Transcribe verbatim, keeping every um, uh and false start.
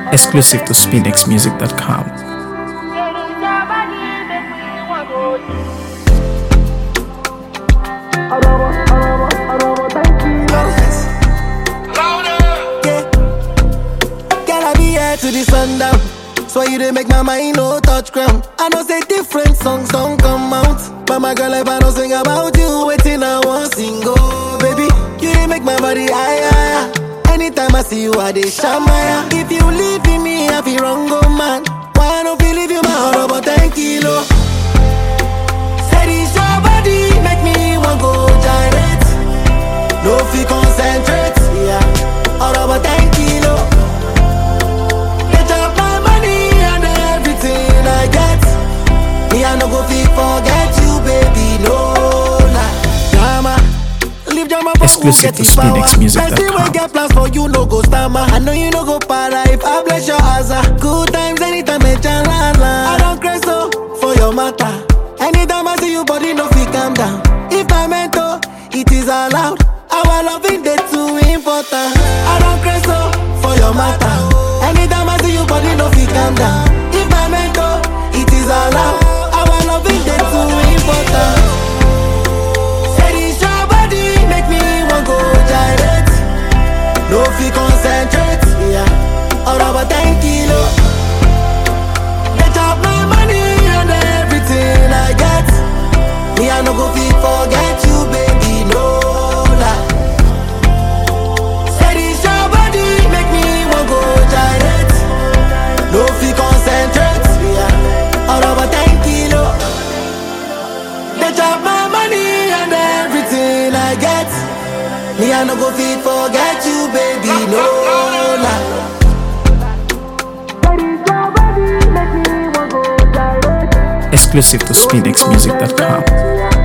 Exclusive to spinx music dot com. To the sundown, so you dey make my mind no touch ground. I know say different songs don't come out, but my girl, if I don't sing about you, waiting I want sing. Oh baby, you dey make my body higher, higher. Anytime I see you, I dey shamaya. If you leave me, I feel wrong, oh man. Why I don't feel leave you my heart about ten kilo? Say this your body, make me want go gyrate. No feel concentrate, yeah. All about ten kilo. I no go fit forget you, baby, no lie. Drama, leave drama for Exclusive to spinx music dot com. Person wey get plans for you, no go stammer. I know you no go para if I bless your ass. Good times anytime, me chalala. I don't crazy so for your matter. Anytime I see you, body no fit calm down. If I meant to, it is allowed. Our loving day too important. I don't crazy so for your matter. Anytime I see you, body no fit calm down. If I meant to, it is allowed. Loving them too important. Say this your body, make me want go gyrate. No fee concentrate, yeah. All about ten kilo. They chop my money and everything I get. Me I no go fit forget you, baby, no lie. Say this your body, make me want go gyrate. No fee concentrate, yeah. All about ten kilo. They chop my money and everything I get. Me I no go fit forget you, baby, no lie. Exclusive to spinx music dot com.